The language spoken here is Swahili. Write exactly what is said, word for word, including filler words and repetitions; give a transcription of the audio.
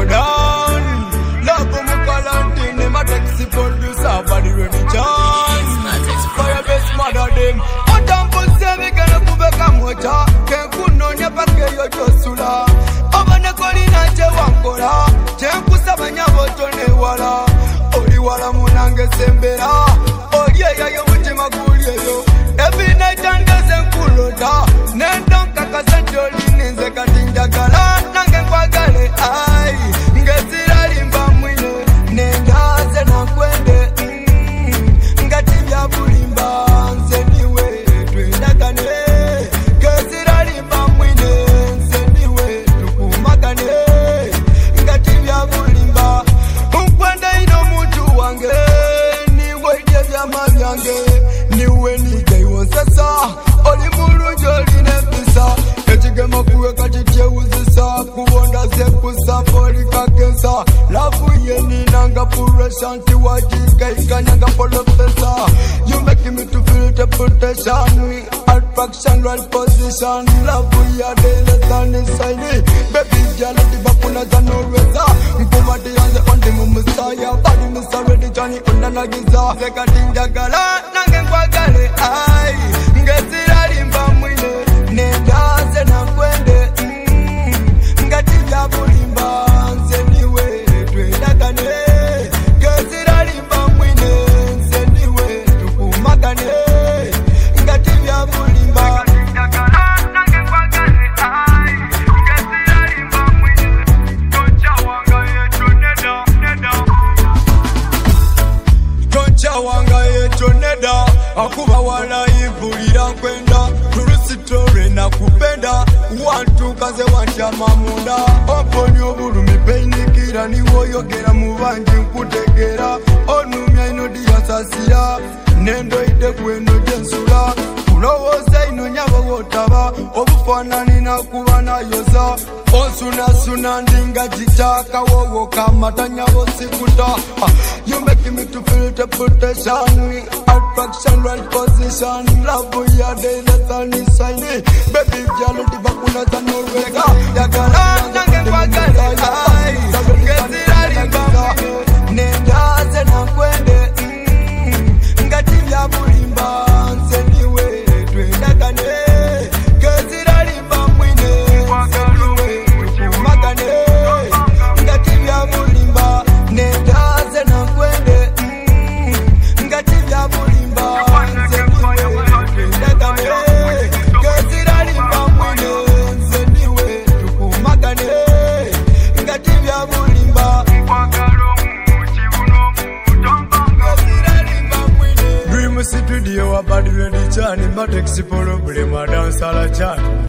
go down. Love mu Kalantini, my taxi producer, body ready chance. For your best mother them. Otampo sebe kana kubeka mocha. Kenkuno nyapake yo josula. Obane koli na che wankola. Chenku sabanya botone wala. Oli wala munange sembera. Oli ya yo mutima kulie yo. Every night and dozen kuloda. Nendon kakasajoli ninze katinja gala. Nange kwa gale ai. Ngesira limba mwine. Nengaze na kwende. Mm. Ngati vya bulimba. Nze niwe twendagane. Ngesira limba mwine. Nze niwe tukumagane. Ngati vya bulimba. Unkwende ino mutu wange. Niwe ide vya mavyange. Niwe nige iwonsesa. Oli mulungi oli nempisa. Ekigema kuwe kati uzisa. Kubonda zekusa poli kakensa. Lavu ye ninanga puresha. Nti wajika ikanyanga polofesa. You make me to feel the protection. Attraction right position. Lavu ya dele sani saini. Baby jala diba kuna zano reza. Mkumati yanze ondi mumusaya. Badi misa ready Johnny unanagiza. Zeka tinja gala nange kwa gale ai. Ngesira limba mwine. Nengaze na kwende. Mm. Ngati vya bulimba. Nze niwe twendagane. Ngesira limba mwine. Nze niwe tukumagane. Ngati vya bulimba. Toncha wanga yeto neda. Akuba wala ibulira nkwenda. Turusitore na kupenda. Wantu kaze wancha mamunda. Oponi obulumi peinikira. Niwo yogera mubanji nkutegera. Onumya ino diyasasira. Nendo ide kweno jensula. Kulowoza ino nyaba wotaba. Obufanani na kuba na yoza. Onsuna suna ndinga jitaka. Wowo kamata nyabo sikuta. You make me to feel the protection. Attraction right position. Love ya day the sun is shining. Baby jalo diba kuna za norwega. Yagala nange kwa gale ai. Ngesira limba nengaze na kwende. Ngati vya bulimba. Nze niwe twendagane. Ngesira limba mwine. Nze niwe tukumagane. Ngati vya bulimba. Nengaze na kwende. Ngati vya bulimba. Nze niwe twendagane. Ngesira limba mwine. Nze niwe tukumagane. Ngati vya bulimba. Dream studio abadi ready chani. Matex polo ble madansa la chani.